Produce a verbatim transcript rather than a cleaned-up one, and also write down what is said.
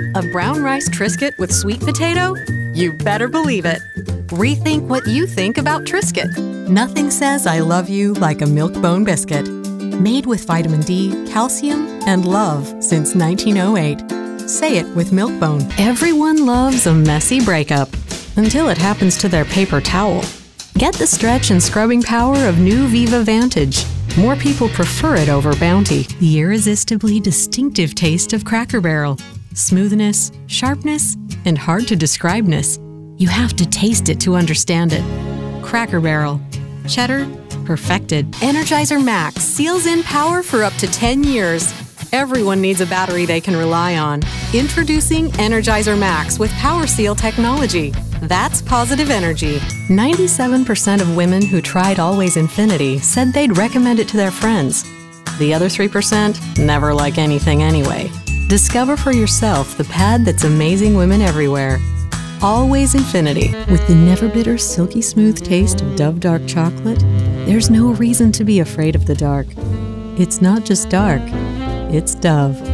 A brown rice Triscuit with sweet potato? You better believe it. Rethink what you think about Triscuit. Nothing says I love you like a Milk-Bone biscuit. Made with vitamin D, calcium, and love since nineteen oh eight. Say it with Milk-Bone. Everyone loves a messy breakup until it happens to their paper towel. Get the stretch and scrubbing power of new Viva Vantage. More people prefer it over Bounty. The irresistibly distinctive taste of Cracker Barrel. Smoothness, sharpness, and hard-to-describeness. You have to taste it to understand it. Cracker Barrel. Cheddar, perfected. Energizer Max seals in power for up to ten years. Everyone needs a battery they can rely on. Introducing Energizer Max with Power Seal technology. That's positive energy. ninety-seven percent of women who tried Always Infinity said they'd recommend it to their friends. The other three percent never like anything anyway. Discover for yourself the pad that's amazing women everywhere. Always Infinity. With the never bitter, silky smooth taste of Dove Dark Chocolate, there's no reason to be afraid of the dark. It's not just dark, it's Dove.